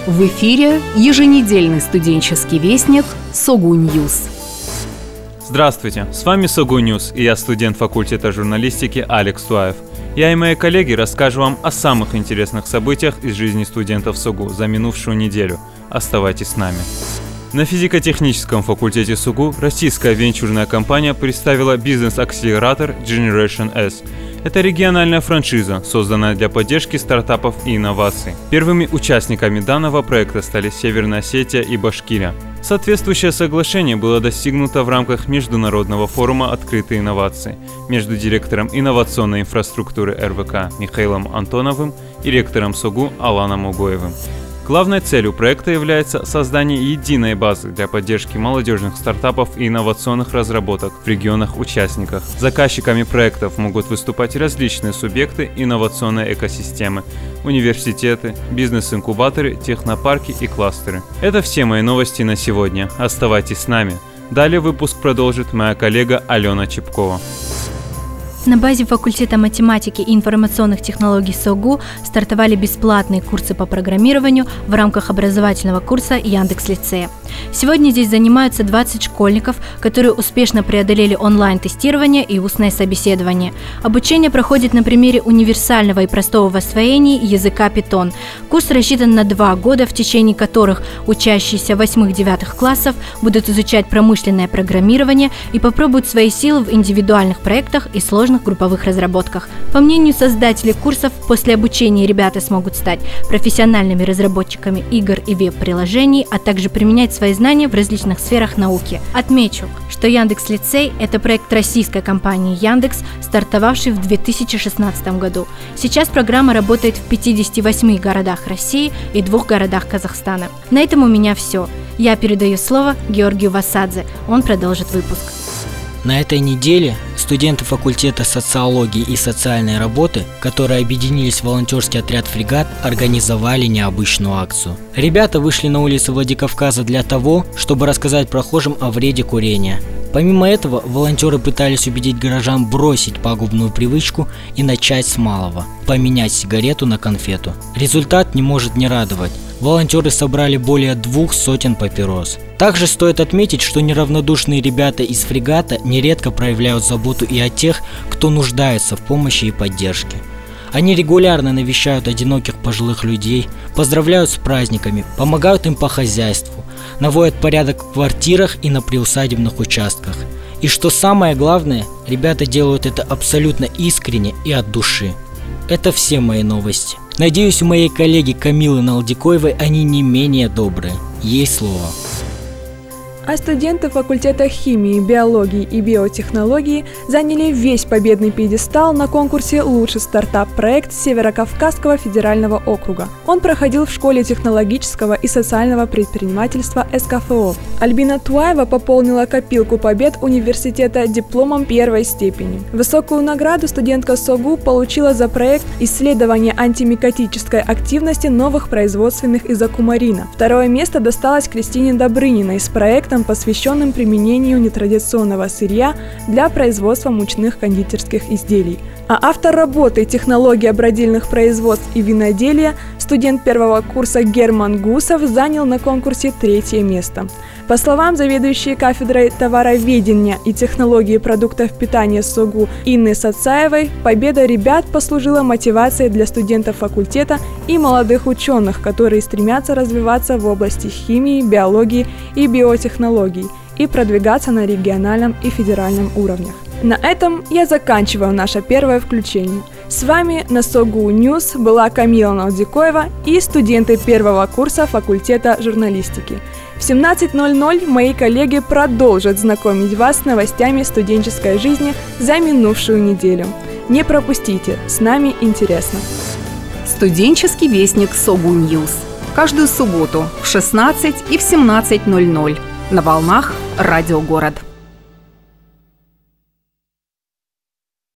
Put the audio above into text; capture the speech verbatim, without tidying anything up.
В эфире еженедельный студенческий вестник Согу Ньюс. Здравствуйте, с вами Согу Ньюс, и я студент факультета журналистики Алекс Туаев. Я и мои коллеги расскажем вам о самых интересных событиях из жизни студентов СОГУ за минувшую неделю. Оставайтесь с нами. На физико-техническом факультете СОГУ российская венчурная компания представила бизнес-акселератор Generation S. Это региональная франшиза, созданная для поддержки стартапов и инноваций. Первыми участниками данного проекта стали Северная Осетия и Башкирия. Соответствующее соглашение было достигнуто в рамках Международного форума «Открытые инновации» между директором инновационной инфраструктуры эр вэ ка Михаилом Антоновым и ректором СОГУ Аланом Угоевым. Главной целью проекта является создание единой базы для поддержки молодежных стартапов и инновационных разработок в регионах-участниках. Заказчиками проектов могут выступать различные субъекты инновационной экосистемы, университеты, бизнес-инкубаторы, технопарки и кластеры. Это все мои новости на сегодня. Оставайтесь с нами. Далее выпуск продолжит моя коллега Алена Чепкова. На базе факультета математики и информационных технологий СОГУ стартовали бесплатные курсы по программированию в рамках образовательного курса Яндекс.Лицея. Сегодня здесь занимаются двадцать школьников, которые успешно преодолели онлайн-тестирование и устное собеседование. Обучение проходит на примере универсального и простого в освоении языка Python. Курс рассчитан на два года, в течение которых учащиеся восьмых-девятых классов будут изучать промышленное программирование и попробуют свои силы в индивидуальных проектах и сложных групповых разработках. По мнению создателей курсов, после обучения ребята смогут стать профессиональными разработчиками игр и веб-приложений, а также применять свои знания в различных сферах науки. Отмечу, что Яндекс.Лицей – это проект российской компании Яндекс, стартовавший в две тысячи шестнадцатом году. Сейчас программа работает в пятидесяти восьми городах России и двух городах Казахстана. На этом у меня все. Я передаю слово Георгию Васадзе. Он продолжит выпуск. На этой неделе студенты факультета социологии и социальной работы, которые объединились в волонтерский отряд «Фрегат», организовали необычную акцию. Ребята вышли на улицы Владикавказа для того, чтобы рассказать прохожим о вреде курения. Помимо этого, волонтеры пытались убедить горожан бросить пагубную привычку и начать с малого – поменять сигарету на конфету. Результат не может не радовать. Волонтеры собрали более двух сотен папирос. Также стоит отметить, что неравнодушные ребята из «Фрегата» нередко проявляют заботу и о тех, кто нуждается в помощи и поддержке. Они регулярно навещают одиноких пожилых людей, поздравляют с праздниками, помогают им по хозяйству, наводят порядок в квартирах и на приусадебных участках. И что самое главное, ребята делают это абсолютно искренне и от души. Это все мои новости. Надеюсь, у моей коллеги Камилы Налдикоевой они не менее добрые. Ей слово. А студенты факультета химии, биологии и биотехнологии заняли весь победный пьедестал на конкурсе «Лучший стартап-проект Северокавказского федерального округа». Он проходил в школе технологического и социального предпринимательства эс ка эф о. Альбина Туаева пополнила копилку побед университета дипломом первой степени. Высокую награду студентка СОГУ получила за проект «Исследование антимикотической активности новых производственных изокумарина». Второе место досталось Кристине Добрыниной с проектом, посвященным применению нетрадиционного сырья для производства мучных кондитерских изделий. А автор работы «Технология бродильных производств и виноделия», студент первого курса Герман Гусов, занял на конкурсе третье место. По словам заведующей кафедрой товароведения и технологии продуктов питания СОГУ Инны Сацаевой, победа ребят послужила мотивацией для студентов факультета и молодых ученых, которые стремятся развиваться в области химии, биологии и биотехнологий и продвигаться на региональном и федеральном уровнях. На этом я заканчиваю наше первое включение. С вами на СОГУ Ньюс была Камила Налдикоева и студенты первого курса факультета журналистики. В семнадцать ноль ноль мои коллеги продолжат знакомить вас с новостями студенческой жизни за минувшую неделю. Не пропустите, с нами интересно. Студенческий вестник Согу Ньюс. Каждую субботу в шестнадцать и в семнадцать ноль ноль на волнах Радио Город.